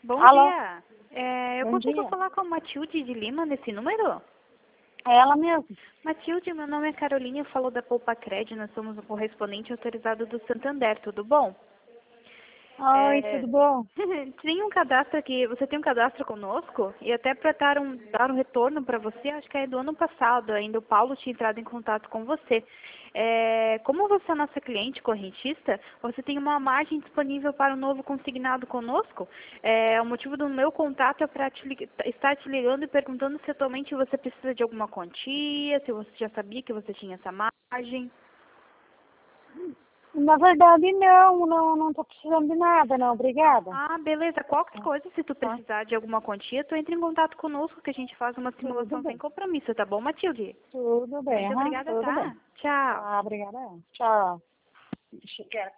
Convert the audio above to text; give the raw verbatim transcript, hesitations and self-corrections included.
Bom Alô? dia. É, eu Bom consigo dia. falar com a Matilde de Lima nesse número? É ela mesmo. Matilde, meu nome é Carolina, eu falo da Poupa Cred, nós somos o correspondente autorizado do Santander, tudo bom? Oi, É, tudo bom? tem um cadastro aqui, você tem um cadastro conosco? E até para dar um, dar um retorno para você, acho que é do ano passado, ainda o Paulo tinha entrado em contato com você. É, como você é nossa cliente correntista, você tem uma margem disponível para um novo consignado conosco. É, o motivo do meu contato é para estar te ligando e perguntando se atualmente você precisa de alguma quantia, se você já sabia que você tinha essa margem. Na verdade, não, não, não tô precisando de nada, não, obrigada. Ah, beleza. Qualquer coisa, se tu Tá? precisar de alguma quantia, tu entra em contato conosco que a gente faz uma Tudo simulação sem bem, compromisso, tá bom, Matilde? tudo bem, Muito aham, obrigada, tudo bem. tá? Tchau. Tá, obrigada. Tchau. Deixa eu-